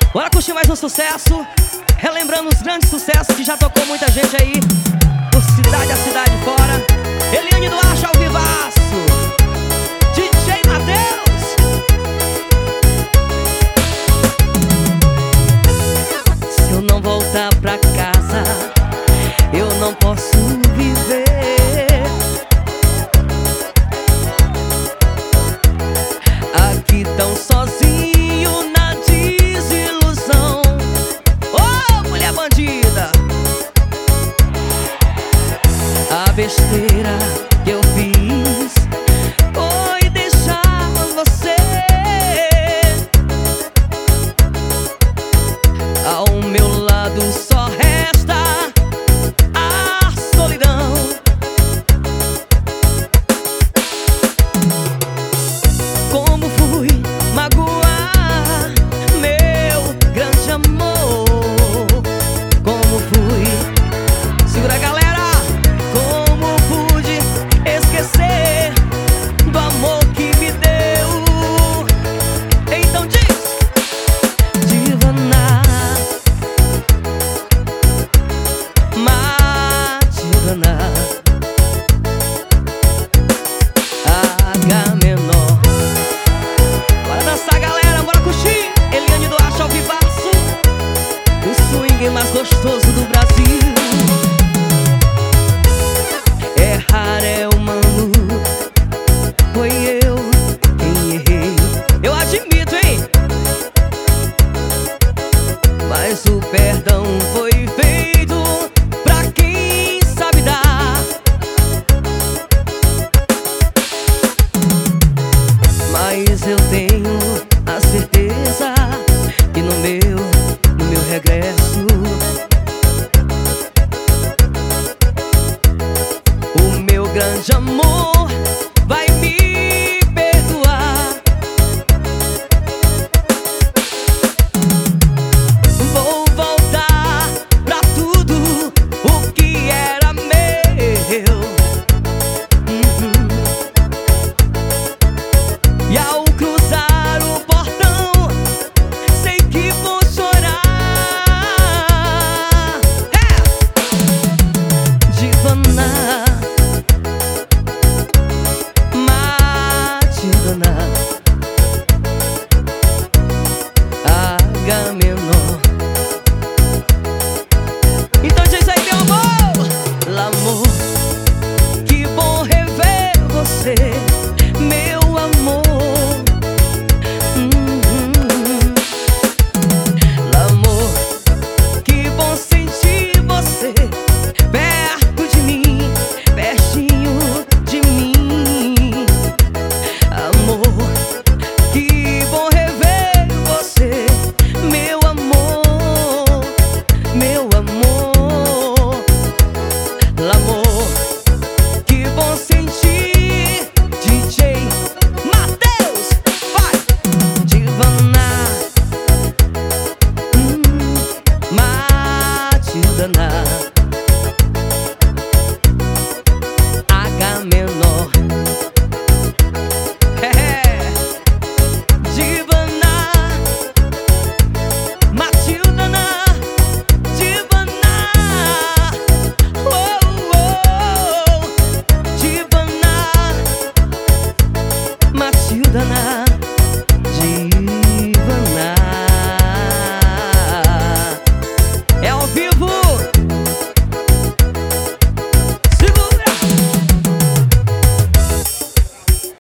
Bora curtir mais um sucesso, relembrando os grandes sucessos que já tocou muita gente aí, por cidade a cidade fora. Eliane Duarte ao vivaço, DJ Matheus. Se eu não voltar pra casa, eu não posso viver. Aqui tão sozinho na desilusão. Oh, mulher bandida! A besteira que eu fiz foi deixar você. Ao meu lado só resta a solidão. Como fui magoar meu grande amor? Como fui? Segura a galera! Como pude esquecer do amor que me deu? Então diz, Divana, Mativana, H menor. Bora dançar, galera, bora curtir. Eliane Duarte ao vivaço, o swing mais gostoso do Brasil. Errar é humano, foi eu quem errei. Eu admito, hein? Mas o perdão foi